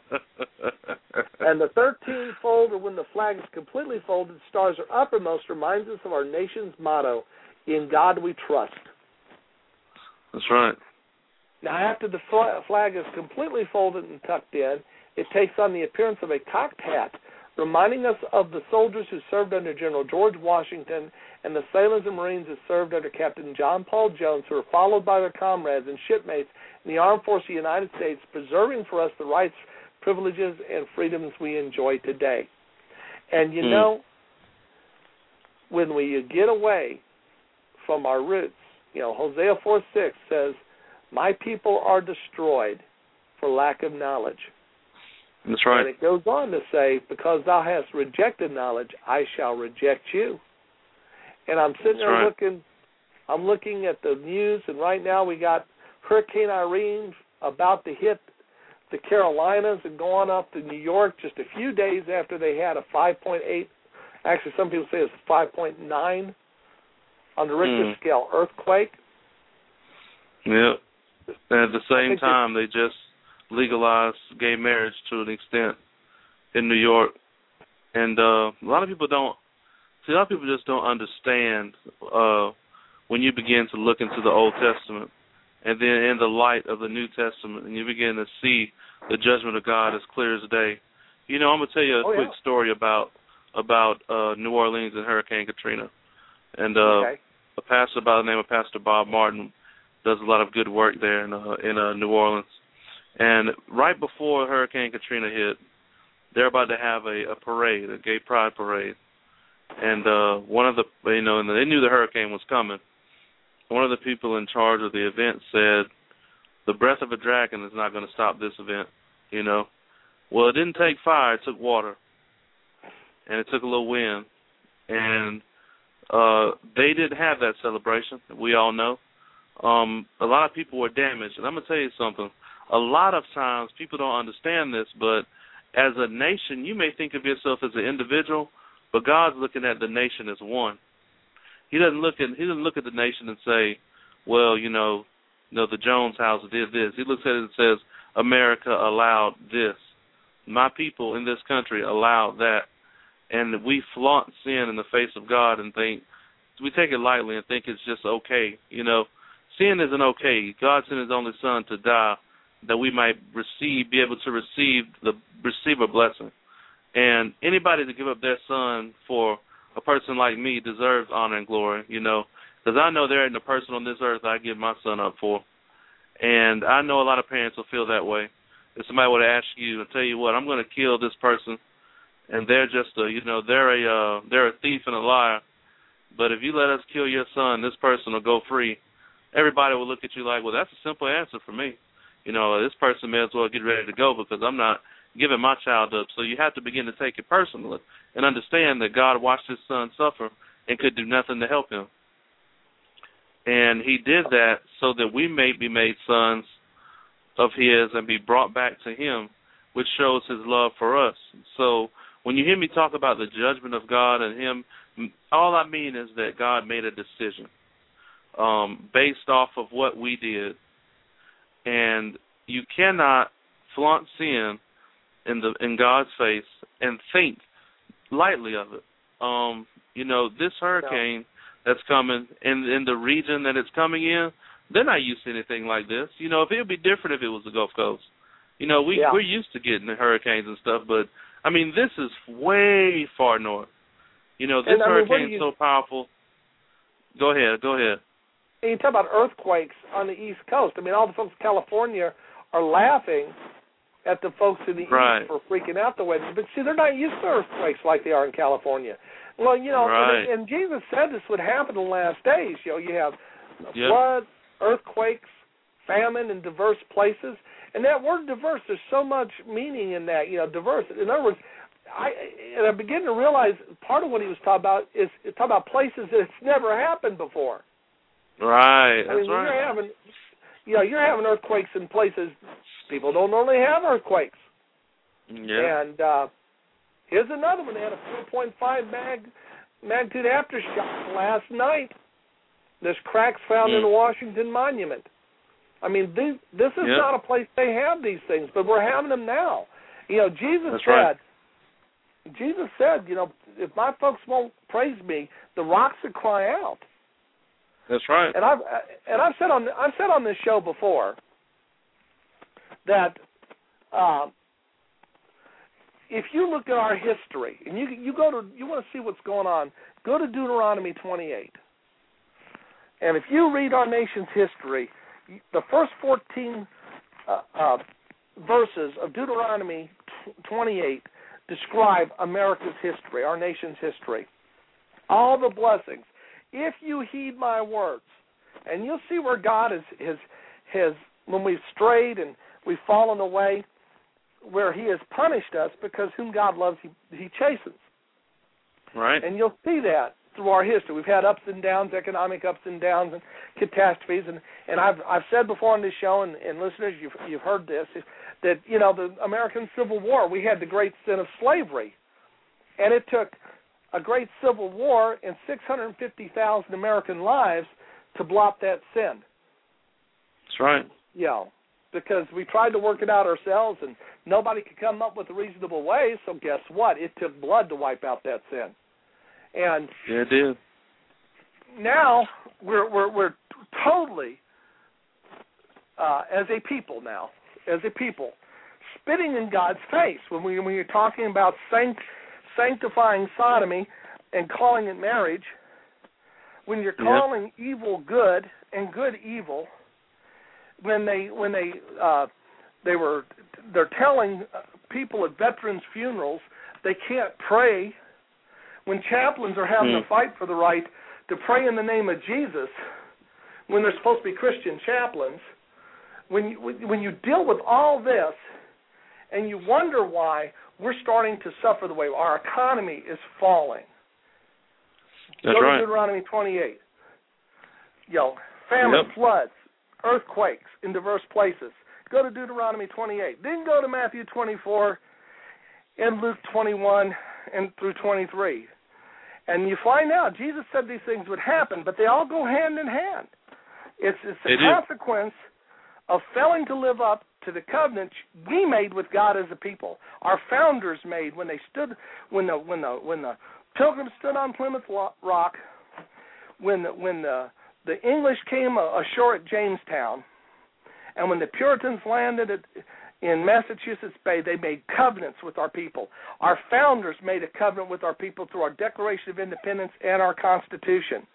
And the thirteenth fold, or when the flag is completely folded, stars are uppermost, reminds us of our nation's motto, in God we trust. That's right. Now, after the flag is completely folded and tucked in, it takes on the appearance of a cocked hat, reminding us of the soldiers who served under General George Washington and the sailors and Marines who served under Captain John Paul Jones, who were followed by their comrades and shipmates in the Armed Forces of the United States, preserving for us the rights, privileges, and freedoms we enjoy today. And you mm. know, when we get away from our roots, you know, Hosea four six says, my people are destroyed for lack of knowledge. That's right. And it goes on to say, because thou hast rejected knowledge, I shall reject you. And I'm sitting That's there right. looking, I'm looking at the news, and right now we got Hurricane Irene about to hit the Carolinas and go on up to New York just a few days after they had a five point eight, actually some people say it's five point nine on the Richter mm. scale earthquake. Yeah. And at the same time, they just legalized gay marriage to an extent in New York. And uh, a lot of people don't, see, a lot of people just don't understand uh, when you begin to look into the Old Testament and then in the light of the New Testament, and you begin to see the judgment of God as clear as day. You know, I'm going to tell you a oh, quick yeah. story about about uh, New Orleans and Hurricane Katrina. And uh, okay. a pastor by the name of Pastor Bob Martin does a lot of good work there in uh, in uh, New Orleans. And right before Hurricane Katrina hit, they're about to have a, a parade, a gay pride parade. And uh, one of the, you know, and they knew the hurricane was coming. One of the people in charge of the event said, the breath of a dragon is not going to stop this event, you know. Well, it didn't take fire, it took water. And it took a little wind. And uh, they didn't have that celebration, we all know. Um, a lot of people were damaged. And I'm going to tell you something. A lot of times people don't understand this, but as a nation, you may think of yourself as an individual, but God's looking at the nation as one. He doesn't look at he doesn't look at the nation and say, well, you know, you know, the Jones house did this. He looks at it and says, America allowed this. My people in this country allowed that. And we flaunt sin in the face of God and think, we take it lightly and think it's just okay. You know, sin isn't okay. God sent his only son to die that we might receive, be able to receive the receive a blessing. And anybody to give up their son for a person like me deserves honor and glory, you know, because I know there ain't a person on this earth I give my son up for. And I know a lot of parents will feel that way. If somebody would ask you and tell you what, I'm going to kill this person, and they're just a, you know, they're a, uh, they're a thief and a liar. But if you let us kill your son, this person will go free. Everybody will look at you like, well, that's a simple answer for me. You know, this person may as well get ready to go because I'm not giving my child up. So you have to begin to take it personally and understand that God watched his son suffer and could do nothing to help him. And he did that so that we may be made sons of his and be brought back to him, which shows his love for us. So when you hear me talk about the judgment of God and him, all I mean is that God made a decision um, based off of what we did. And you cannot flaunt sin in the in God's face and think lightly of it. Um, you know, this hurricane no. that's coming in in the region that it's coming in, they're not used to anything like this. You know, if it would be different if it was the Gulf Coast. You know, we yeah. we're used to getting the hurricanes and stuff, but I mean, this is way far north. You know, this and, I mean, hurricane's you, so powerful. Go ahead, go ahead. And you talk about earthquakes on the East Coast. I mean, all the folks in California are laughing at the folks in the right. East for freaking out the way. But see, they're not used to earthquakes like they are in California. Well, you know, right. and, and Jesus said this would happen in the last days. You know, you have yep. floods, earthquakes, famine in diverse places. And that word diverse, there's so much meaning in that, you know, diverse. In other words, I and I begin to realize part of what he was talking about is talking about places that it's never happened before. Right, that's I mean, right. You're having, you know, you're having earthquakes in places people don't normally have earthquakes. Yeah. And uh, here's another one. They had a four point five mag, magnitude aftershock last night. There's cracks found mm. in the Washington Monument. I mean, this, this is yep. not a place they have these things, but we're having them now. You know, Jesus That's said, right. Jesus said, you know, if my folks won't praise me, the rocks will cry out. That's right. And I've and I've said on I've said on this show before that uh, if you look at our history and you you go to you want to see what's going on, go to Deuteronomy twenty-eight, and if you read our nation's history, the first fourteen uh, uh, verses of Deuteronomy twenty-eight describe America's history, our nation's history, all the blessings. If you heed my words, and you'll see where God has has, has, when we've strayed and we've fallen away, where he has punished us, because whom God loves, he, he chastens. Right. And you'll see that through our history. We've had ups and downs, economic ups and downs, and catastrophes. And, and I've I've said before on this show, and, and listeners, you've you've heard this, that, you know, the American Civil War, we had the great sin of slavery. And it took a great civil war and six hundred fifty thousand American lives to blot that sin. That's right. Yeah, because we tried to work it out ourselves, and nobody could come up with a reasonable way, so guess what? It took blood to wipe out that sin. And yeah, it did. Now we're we're, we're totally, uh, as a people now, as a people, spitting in God's face when we when you're talking about sanct, sanctifying sodomy and calling it marriage. When you're calling yep. evil good and good evil, when they when they uh, they were they're telling people at veterans' funerals they can't pray. When chaplains are having mm. to fight for the right to pray in the name of Jesus, when they're supposed to be Christian chaplains, when you, when you deal with all this and you wonder why we're starting to suffer the way our economy is falling. That's Go to right. Deuteronomy twenty-eight. You know, famine, yep. floods, earthquakes in diverse places. Go to Deuteronomy twenty-eight. Then go to Matthew twenty-four and Luke twenty-one and through twenty-three. And you find out Jesus said these things would happen, but they all go hand in hand. It's, it's a consequence of failing to live up to the covenant we made with God as a people. Our founders made when they stood, when the when the when the Pilgrims stood on Plymouth Rock, when the, when the the English came ashore at Jamestown, and when the Puritans landed at in Massachusetts Bay, they made covenants with our people. Our founders made a covenant with our people through our Declaration of Independence and our Constitution.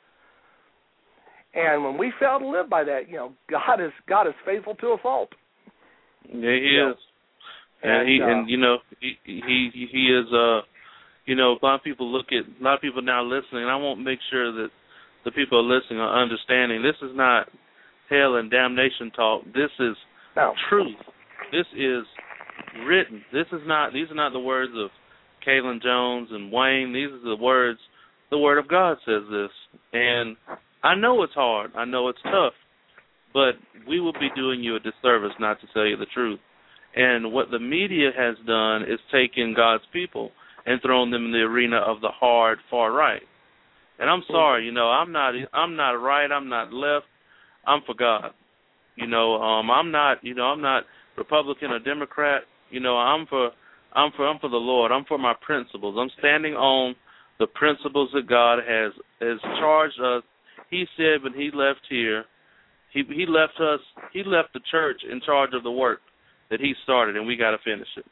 And when we fail to live by that, you know, God is God is faithful to a fault. Yeah, He you is. Know? And, and he uh, and you know he he he is uh you know a lot of people look at a lot of people now listening. And I won't make sure that the people are listening are understanding. This is not hell and damnation talk. This is no. truth. This is written. This is not. These are not the words of Kalen Jones and Wayne. These are the words. The Word of God says this, and I know it's hard. I know it's tough, but we will be doing you a disservice not to tell you the truth. And what the media has done is taken God's people and thrown them in the arena of the hard far right. And I'm sorry, you know, I'm not. I'm not right. I'm not left. I'm for God. You know, um, I'm not. You know, I'm not Republican or Democrat. You know, I'm for. I'm for. I'm for the Lord. I'm for my principles. I'm standing on the principles that God has has charged us. He said when He left here, He He left us. He left the church in charge of the work that He started, and we got to finish it.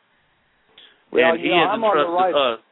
Well, and He know, has I'm entrusted right. us.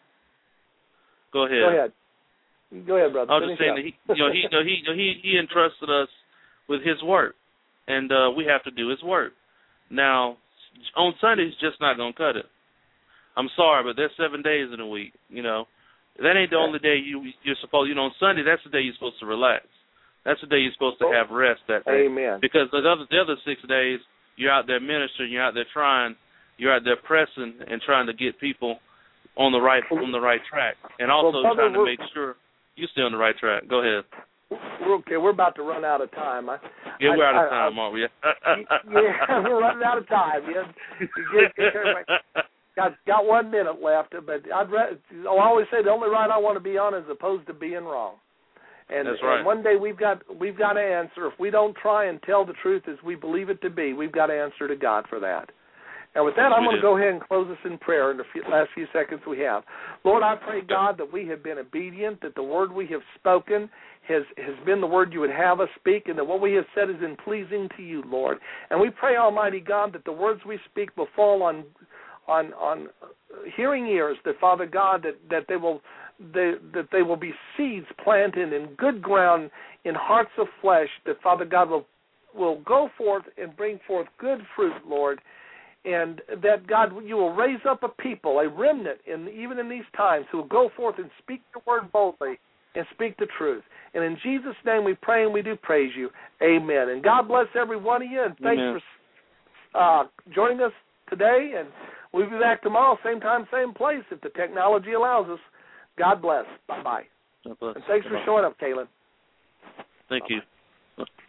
Go ahead. Go ahead. Go ahead, brother. I was just saying that he, you know, he, you know, he, you know, he, he entrusted us with His work, and uh, we have to do His work. Now, on Sundays, just not gonna cut it. I'm sorry, but there's seven days in a week. You know, that ain't the only day you you're supposed. You know, on Sunday, that's the day you're supposed to relax. That's the day you're supposed to have rest. That day. Amen. Because the other the other six days, you're out there ministering, you're out there trying, you're out there pressing and trying to get people on the right on the right track, and also well, trying to make sure you stay on the right track. Go ahead. We're okay. We're about to run out of time. I, yeah, we're I, out of I, time, I, aren't we? yeah, we're running out of time. Yeah. You get, get, got got one minute left, but I'd re- I always say the only right I want to be on is opposed to being wrong. And, That's right. and one day we've got we've got to answer. If we don't try and tell the truth as we believe it to be, we've got to answer to God for that. And with that, I'm going to go ahead and close us in prayer in the few, last few seconds we have. Lord, I pray, God, that we have been obedient, that the word we have spoken has, has been the word you would have us speak, and that what we have said is in pleasing to you, Lord. And we pray, Almighty God, that the words we speak will fall on on on hearing ears, that, Father God, that, that they will they, that they will be seeds planted in good ground in hearts of flesh, that, Father God, will will go forth and bring forth good fruit, Lord. And that, God, you will raise up a people, a remnant, in, even in these times, who will go forth and speak the word boldly and speak the truth. And in Jesus' name we pray and we do praise you. Amen. And God bless every one of you, and thanks Amen. for uh, joining us today. And we'll be back tomorrow, same time, same place, if the technology allows us. God bless. Bye-bye. God bless. And thanks Bye-bye. for showing up, Kaylin. Thank Bye-bye. you.